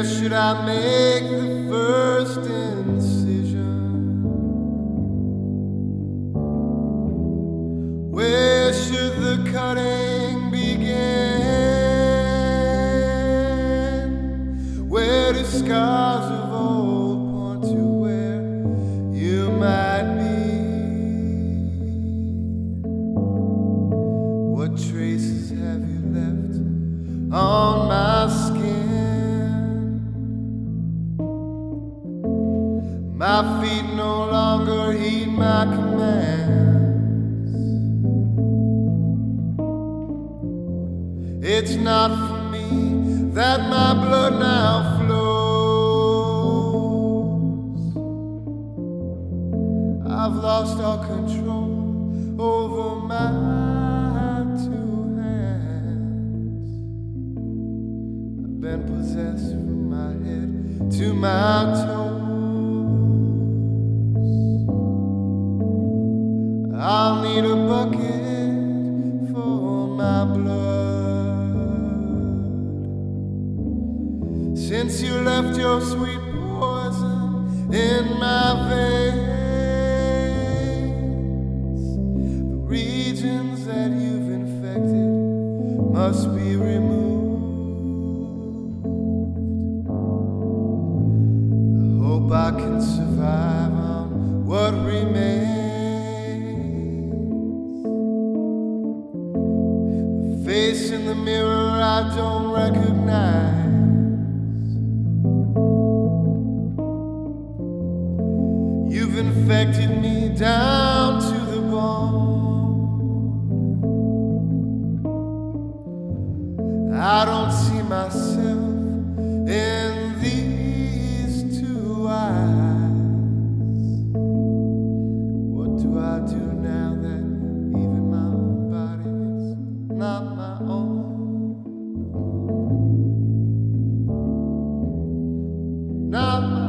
should I make the first incision? Where should the cutting begin? Where do scars of old point to where you might be? What traces have you left on my skin? My feet no longer heed my commands. It's not for me that my blood now flows. I've lost all control over my two hands. I've been possessed from my head to my toes. I'll need a bucket for my blood. Since you left your sweet poison in my veins, the regions that you've infected must be removed. I hope I can survive on what remains. Face in the mirror I don't recognize. You've infected me down to the bone. I don't see myself in these two eyes. What do I do now that even my own body is not my own? Not my